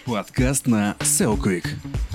Подкаст на SEO Quick.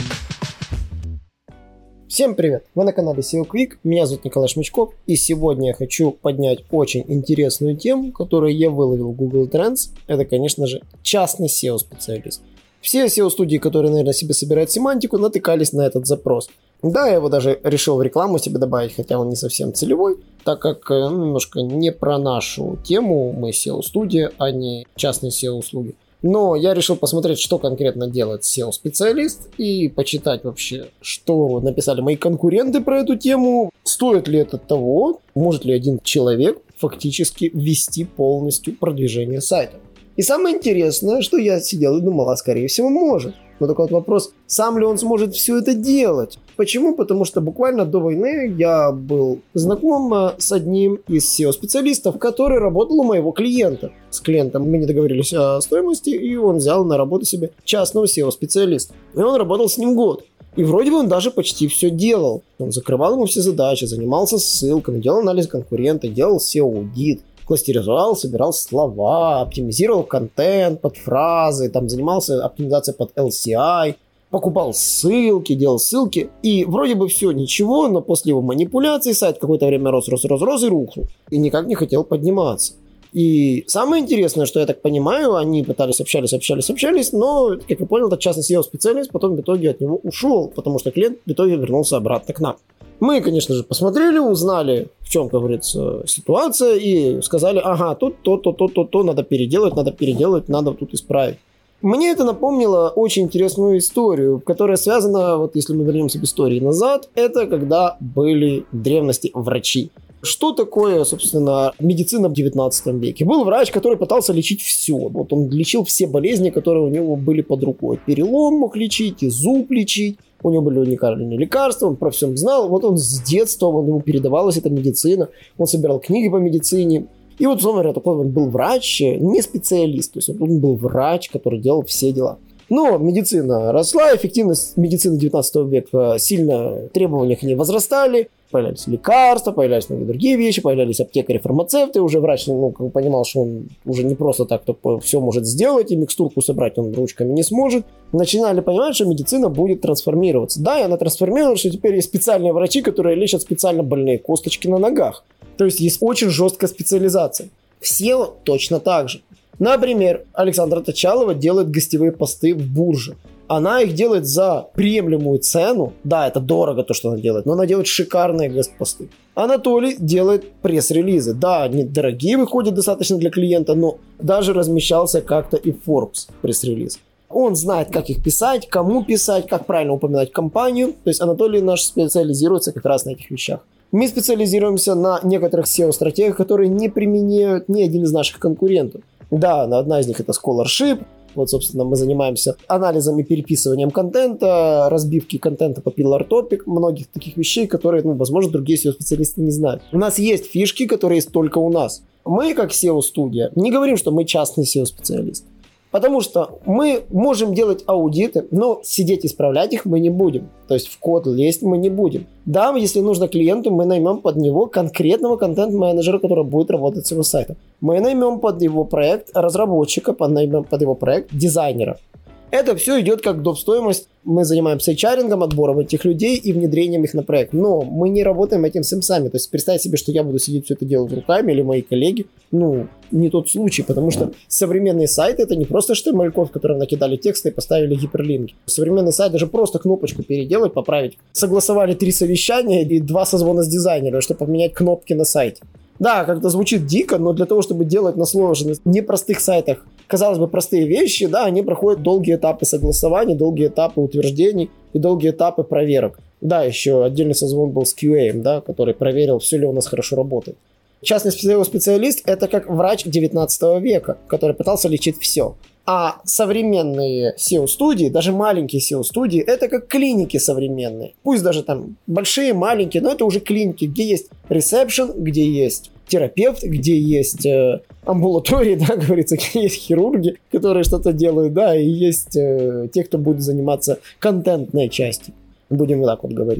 Всем привет! Вы на канале SEO Quick, меня зовут Николай Шмичков, и сегодня я хочу поднять очень интересную тему, которую я выловил в Google Trends. Это, конечно же, частный SEO-специалист. Все SEO-студии, которые, наверное, себе собирают семантику, натыкались на этот запрос. Да, я его даже решил в рекламу себе добавить, хотя он не совсем целевой, так как немножко не про нашу тему, мы SEO-студия, а не частные SEO-услуги. Но я решил посмотреть, что конкретно делает SEO-специалист и почитать вообще, что написали мои конкуренты про эту тему, стоит ли это того, может ли один человек фактически вести полностью продвижение сайта. И самое интересное, что я сидел и думал, скорее всего может. Но такой вот вопрос, сам ли он сможет все это делать? Почему? Потому что буквально до войны я был знаком с одним из SEO-специалистов, который работал у моего клиента. С клиентом мы не договорились о стоимости, и он взял на работу себе частного SEO-специалиста. И он работал с ним год. И вроде бы он даже почти все делал. Он закрывал ему все задачи, занимался ссылками, делал анализ конкурента, делал SEO-аудит, кластеризовал, собирал слова, оптимизировал контент под фразы, там занимался оптимизацией под LCI, покупал ссылки, делал ссылки. И вроде бы все ничего, но после его манипуляций сайт какое-то время рос и рухнул. И никак не хотел подниматься. И самое интересное, что я так понимаю, они пытались общались, но, как я понял, этот частный SEO-специалист потом в итоге от него ушел, потому что клиент в итоге вернулся обратно к нам. Мы, конечно же, посмотрели, узнали, в чем, как говорится, ситуация, и сказали, тут то, надо переделать, надо тут исправить. Мне это напомнило очень интересную историю, которая связана, вот если мы вернемся к истории назад, это когда были в древности врачи. Что такое, собственно, медицина в 19 веке? Был врач, который пытался лечить все. Вот он лечил все болезни, которые у него были под рукой. Перелом мог лечить, и зуб лечить. У него были уникальные лекарства, он про все знал. Вот он с детства, ему передавалась эта медицина. Он собирал книги по медицине. И вот, условно говоря, такой он был врач, не специалист. То есть он был врач, который делал все дела. Но медицина росла, эффективность медицины 19 века сильно, требования к ней возрастали, появлялись лекарства, появлялись многие другие вещи, появлялись аптекари, фармацевты, уже врач понимал, что он уже не просто так все может сделать, и микстурку собрать он ручками не сможет. Начинали понимать, что медицина будет трансформироваться. Да, и она трансформировалась, что теперь есть специальные врачи, которые лечат специально больные косточки на ногах. То есть есть очень жесткая специализация. В SEO точно так же. Например, Александра Точалова делает гостевые посты в Бурже. Она их делает за приемлемую цену. Да, это дорого то, что она делает, но она делает шикарные гостпосты. Анатолий делает пресс-релизы. Да, они дорогие выходят достаточно для клиента, но даже размещался как-то и в Forbes пресс-релиз. Он знает, как их писать, кому писать, как правильно упоминать компанию. То есть Анатолий наш специализируется как раз на этих вещах. Мы специализируемся на некоторых SEO-стратегиях, которые не применяют ни один из наших конкурентов. Да, одна из них это Scholarship. Вот, собственно, мы занимаемся анализом и переписыванием контента, разбивки контента по Pillar Topic, многих таких вещей, которые, возможно, другие SEO-специалисты не знают. У нас есть фишки, которые есть только у нас. Мы, как SEO-студия, не говорим, что мы частный SEO-специалист. Потому что мы можем делать аудиты, но сидеть исправлять их мы не будем. То есть в код лезть мы не будем. Да, если нужно клиенту, мы наймем под него конкретного контент-менеджера, который будет работать с его сайтом. Мы наймем под его проект разработчика, наймем под его проект дизайнера. Это все идет как доп. Стоимость. Мы занимаемся HR-ингом, отбором этих людей и внедрением их на проект. Но мы не работаем этим всем сами. То есть представить себе, что я буду сидеть все это делать руками или мои коллеги, не тот случай. Потому что современные сайты это не просто HTML-код, в который накидали тексты и поставили гиперлинки. Современный сайт даже просто кнопочку переделать, поправить. Согласовали 3 совещания и 2 созвона с дизайнером, чтобы поменять кнопки на сайте. Да, как-то звучит дико, но для того, чтобы делать на сложных, непростых сайтах, казалось бы, простые вещи, да, они проходят долгие этапы согласования, долгие этапы утверждений и долгие этапы проверок. Да, еще отдельный созвон был с QA, да, который проверил, все ли у нас хорошо работает. Частный специалист – это как врач 19 века, который пытался лечить все. А современные SEO-студии, даже маленькие SEO-студии, это как клиники современные. Пусть даже там большие, маленькие, но это уже клиники, где есть ресепшн, где есть терапевт, где есть амбулатории, да, говорится, где есть хирурги, которые что-то делают, да, и есть те, кто будет заниматься контентной частью. Будем вот так вот говорить.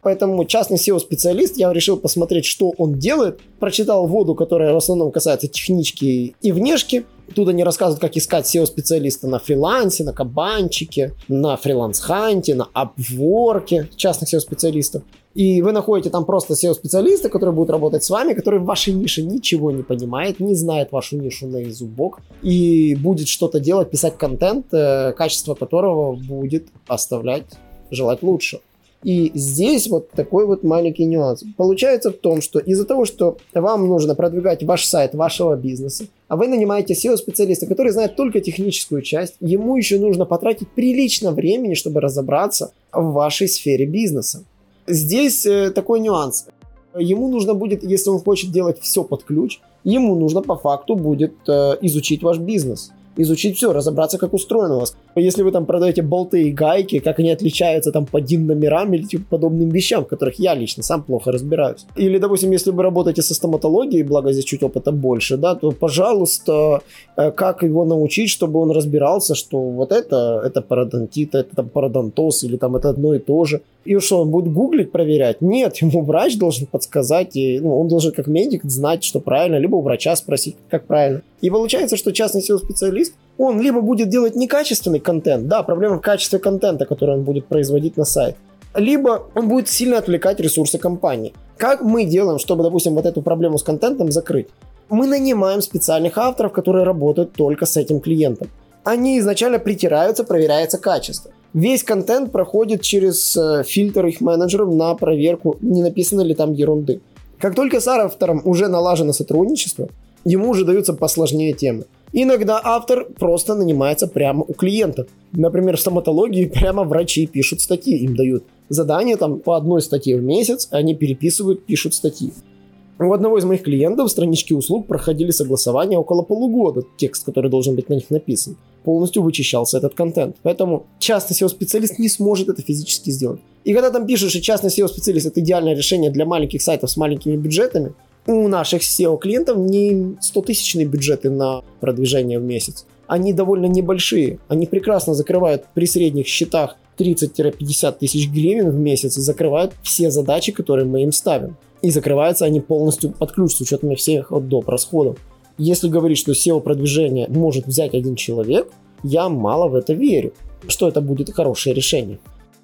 Поэтому частный SEO-специалист, я решил посмотреть, что он делает. Прочитал вводу, которая в основном касается технички и внешки. Тут они рассказывают, как искать SEO-специалиста на фрилансе, на Кабанчике, на фриланс-ханте, на Upwork, частных SEO-специалистов. И вы находите там просто SEO-специалиста, который будет работать с вами, который в вашей нише ничего не понимает, не знает вашу нишу на зубок и будет что-то делать, писать контент, качество которого будет оставлять желать лучше. И здесь вот такой вот маленький нюанс. Получается в том, что из-за того, что вам нужно продвигать ваш сайт вашего бизнеса, а вы нанимаете SEO-специалиста, который знает только техническую часть, ему еще нужно потратить прилично времени, чтобы разобраться в вашей сфере бизнеса. Здесь такой нюанс. Ему нужно будет, если он хочет делать все под ключ, ему нужно по факту будет изучить ваш бизнес. Изучить все, разобраться, как устроено у вас. Если вы там продаете болты и гайки, как они отличаются там по DIN-номерам или типа подобным вещам, в которых я лично сам плохо разбираюсь. Или, допустим, если вы работаете со стоматологией, благо здесь чуть опыта больше, да, то, пожалуйста, как его научить, чтобы он разбирался, что вот это пародонтит, это там пародонтоз, или там это одно и то же. И что, он будет гуглить, проверять? Нет, ему врач должен подсказать, и, он должен как медик знать, что правильно, либо у врача спросить, как правильно. И получается, что частный SEO-специалист, он либо будет делать некачественный контент, да, проблема в качестве контента, который он будет производить на сайт, либо он будет сильно отвлекать ресурсы компании. Как мы делаем, чтобы, допустим, вот эту проблему с контентом закрыть? Мы нанимаем специальных авторов, которые работают только с этим клиентом. Они изначально притираются, проверяется качество. Весь контент проходит через фильтр их менеджеров на проверку, не написано ли там ерунды. Как только с автором уже налажено сотрудничество, ему уже даются посложнее темы. Иногда автор просто нанимается прямо у клиентов. Например, в стоматологии прямо врачи пишут статьи, им дают задание там по одной статье в месяц, они переписывают, пишут статьи. У одного из моих клиентов странички услуг проходили согласования около полугода. Текст, который должен быть на них написан. Полностью вычищался этот контент. Поэтому частный SEO-специалист не сможет это физически сделать. И когда там пишешь, что частный SEO-специалист это идеальное решение для маленьких сайтов с маленькими бюджетами, у наших SEO-клиентов не 100-тысячные бюджеты на продвижение в месяц. Они довольно небольшие. Они прекрасно закрывают при средних счетах 30-50 тысяч гривен в месяц и закрывают все задачи, которые мы им ставим. И закрываются они полностью под ключ с учетом всех от доп. Расходов. Если говорить, что SEO-продвижение может взять один человек, я мало в это верю, что это будет хорошее решение.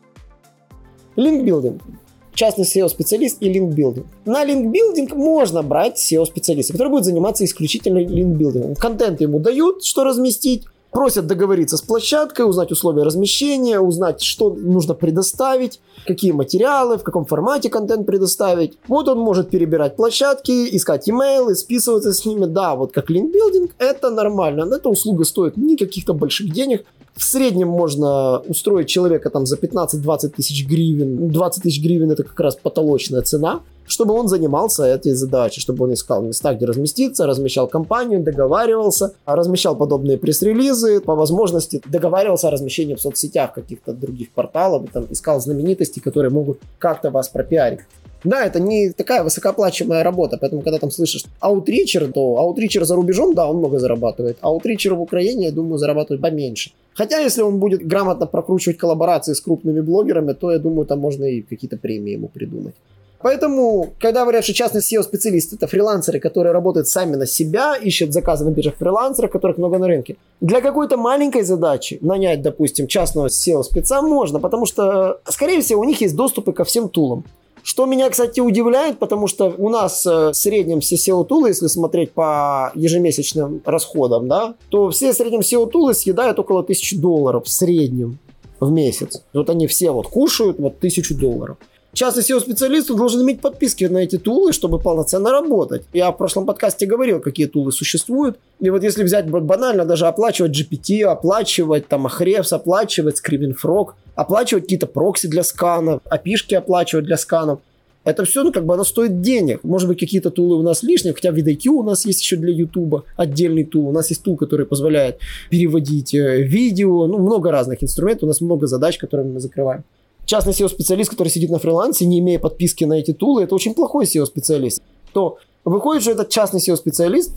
Линкбилдинг. Частный SEO-специалист и линкбилдинг. На линкбилдинг можно брать SEO-специалиста, который будет заниматься исключительно линкбилдингом. Контент ему дают, что разместить, просят договориться с площадкой, узнать условия размещения, узнать, что нужно предоставить, какие материалы, в каком формате контент предоставить. Вот он может перебирать площадки, искать имейлы, списываться с ними. Да, вот как линкбилдинг, это нормально. Эта услуга стоит не каких-то больших денег. В среднем можно устроить человека там за 15-20 тысяч гривен. 20 тысяч гривен это как раз потолочная цена, чтобы он занимался этой задачей, чтобы он искал места, где разместиться, размещал компанию, договаривался, размещал подобные пресс-релизы, по возможности договаривался о размещении в соцсетях каких-то других порталов, там, искал знаменитости, которые могут как-то вас пропиарить. Да, это не такая высокооплачиваемая работа, поэтому когда там слышишь аутричер, то аутричер за рубежом, да, он много зарабатывает, а аутричер в Украине, я думаю, зарабатывает поменьше. Хотя, если он будет грамотно прокручивать коллаборации с крупными блогерами, то, я думаю, там можно и какие-то премии ему придумать. Поэтому, когда говорят, что частный SEO-специалист это фрилансеры, которые работают сами на себя, ищут заказы на биржах фрилансеров, которых много на рынке. Для какой-то маленькой задачи нанять, допустим, частного SEO-спеца можно, потому что, скорее всего, у них есть доступы ко всем тулам. Что меня, кстати, удивляет, потому что у нас в среднем все SEO-тулы, если смотреть по ежемесячным расходам, да, то все в среднем SEO-тулы съедают около $1000 в среднем в месяц. Вот они все вот кушают вот $1000. Частный SEO-специалист должен иметь подписки на эти тулы, чтобы полноценно работать. Я в прошлом подкасте говорил, какие тулы существуют. И вот если взять банально, даже оплачивать GPT, оплачивать там Ahrefs, оплачивать Screaming Frog, оплачивать какие-то прокси для сканов, API-шки оплачивать для сканов. Это все, оно стоит денег. Может быть, какие-то тулы у нас лишние, хотя VidIQ у нас есть еще для YouTube, отдельный тул. У нас есть тул, который позволяет переводить видео, много разных инструментов, у нас много задач, которые мы закрываем. Частный SEO-специалист, который сидит на фрилансе, не имея подписки на эти тулы, это очень плохой SEO-специалист. То выходит, что этот частный SEO-специалист,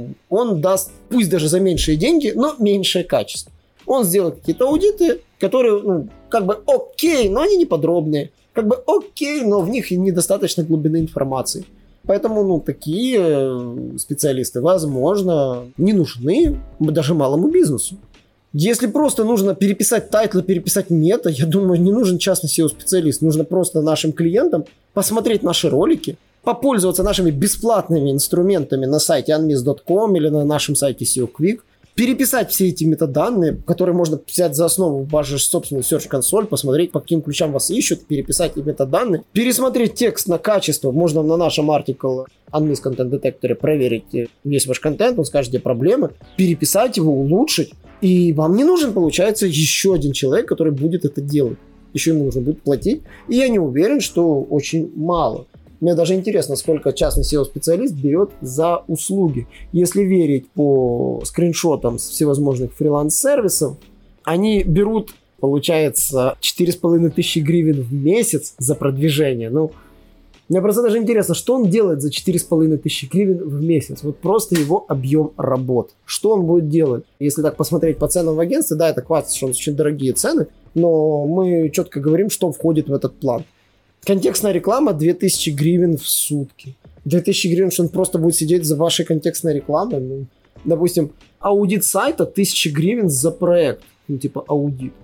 он даст, пусть даже за меньшие деньги, но меньшее качество. Он сделает какие-то аудиты, которые, окей, но они не подробные. как бы окей, но в них недостаточно глубины информации. Поэтому, такие специалисты, возможно, не нужны даже малому бизнесу. Если просто нужно переписать тайтл, переписать мета, я думаю, не нужен частный SEO-специалист. Нужно просто нашим клиентам посмотреть наши ролики, попользоваться нашими бесплатными инструментами на сайте unmiss.com или на нашем сайте SEO Quick, переписать все эти метаданные, которые можно взять за основу вашу собственную Search Console, посмотреть, по каким ключам вас ищут, переписать эти метаданные, пересмотреть текст на качество. Можно на нашем артикле Unmiss Content Detector проверить весь ваш контент, он скажет, где проблемы, переписать его, улучшить. И вам не нужен, получается, еще один человек, который будет это делать. Еще ему нужно будет платить. И я не уверен, что очень мало. Мне даже интересно, сколько частный SEO-специалист берет за услуги. Если верить по скриншотам с всевозможных фриланс-сервисов, они берут, получается, 4500 гривен в месяц за продвижение. Мне просто даже интересно, что он делает за 4500 гривен в месяц. Вот просто его объем работ. Что он будет делать? Если так посмотреть по ценам в агентстве, да, это хватит, что у нас очень дорогие цены, но мы четко говорим, что входит в этот план. Контекстная реклама 2000 гривен в сутки. 2000 гривен, что он просто будет сидеть за вашей контекстной рекламой. Допустим, аудит сайта 1000 гривен за проект. Аудит.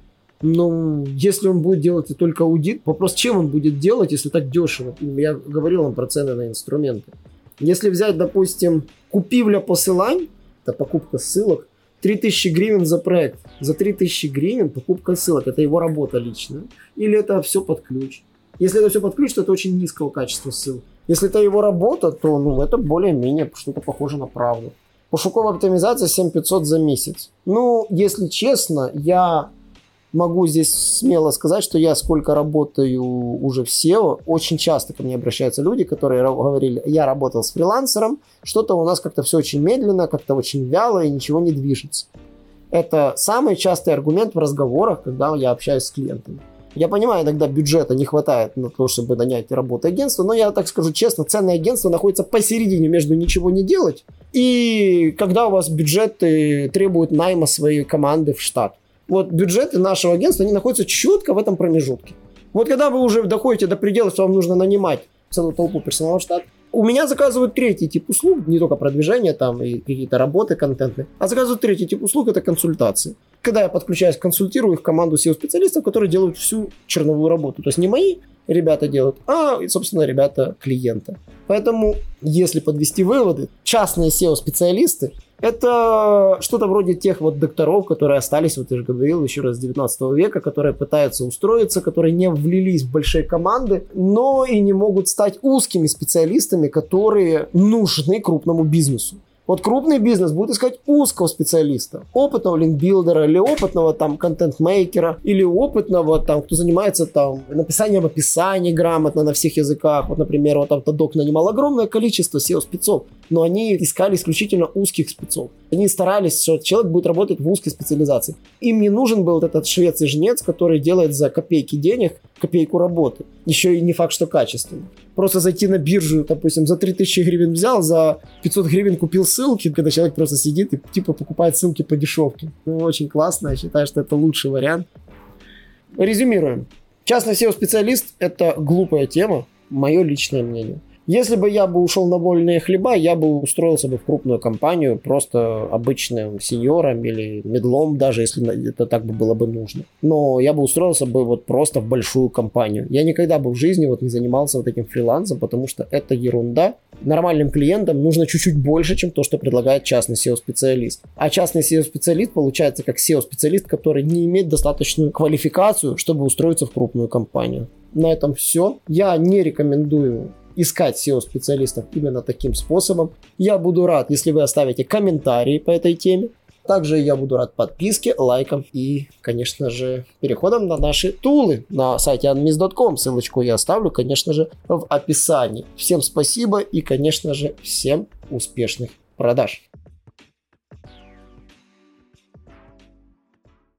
Если он будет делать только аудит, вопрос, чем он будет делать, если так дешево? Я говорил вам про цены на инструменты. Если взять, допустим, купівля посилань, это покупка ссылок, 3000 гривен за проект. За 3000 гривен покупка ссылок. Это его работа личная. Или это все под ключ? Если это все под ключ, то это очень низкого качества ссылок. Если это его работа, то это более-менее что-то похоже на правду. Пошуковая оптимизация 7500 за месяц. Если честно, я могу здесь смело сказать, что я сколько работаю уже в SEO, очень часто ко мне обращаются люди, которые говорили, я работал с фрилансером, что-то у нас как-то все очень медленно, как-то очень вяло и ничего не движется. Это самый частый аргумент в разговорах, когда я общаюсь с клиентами. Я понимаю, иногда бюджета не хватает на то, чтобы нанять работу агентства, но я так скажу честно, ценное агентство находится посередине между ничего не делать и когда у вас бюджет требует найма своей команды в штат. Вот бюджеты нашего агентства, они находятся четко в этом промежутке. Вот когда вы уже доходите до предела, что вам нужно нанимать целую толпу персонала в штат, у меня заказывают третий тип услуг, не только продвижение там и какие-то работы контентные, а заказывают третий тип услуг, это консультации. Когда я подключаюсь, консультирую их команду SEO-специалистов, которые делают всю черновую работу. То есть не мои ребята делают, а, собственно, ребята клиента. Поэтому, если подвести выводы, частные SEO-специалисты это что-то вроде тех докторов, которые остались, я же говорил, еще раз с 19 века, которые пытаются устроиться, которые не влились в большие команды, но и не могут стать узкими специалистами, которые нужны крупному бизнесу. Вот крупный бизнес будет искать узкого специалиста, опытного линкбилдера или опытного контент-мейкера, или опытного кто занимается написанием описаний грамотно на всех языках. Вот, например, Autodoc нанимал огромное количество SEO-спецов, но они искали исключительно узких спецов. Они старались, что человек будет работать в узкой специализации. Им не нужен был этот швец и жнец, который делает за копейки денег копейку работы. Еще и не факт, что качественно. Просто зайти на биржу, допустим, за 3000 гривен взял, за 500 гривен купил ссылки, когда человек просто сидит и покупает ссылки по дешевке. Очень классно, я считаю, что это лучший вариант. Резюмируем. Частный SEO-специалист – это глупая тема, мое личное мнение. Если бы я ушел на вольные хлеба, я бы устроился бы в крупную компанию, просто обычным сеньором или медлом, даже если это так было бы нужно. Но я бы устроился бы просто в большую компанию. Я никогда бы в жизни не занимался этим фрилансом, потому что это ерунда. Нормальным клиентам нужно чуть-чуть больше, чем то, что предлагает частный SEO-специалист. А частный SEO-специалист получается как SEO-специалист, который не имеет достаточную квалификацию, чтобы устроиться в крупную компанию. На этом все. Я не рекомендую искать SEO-специалистов именно таким способом. Я буду рад, если вы оставите комментарии по этой теме. Также я буду рад подписке, лайкам и, конечно же, переходом на наши тулы на сайте unmiss.com. Ссылочку я оставлю, конечно же, в описании. Всем спасибо и, конечно же, всем успешных продаж.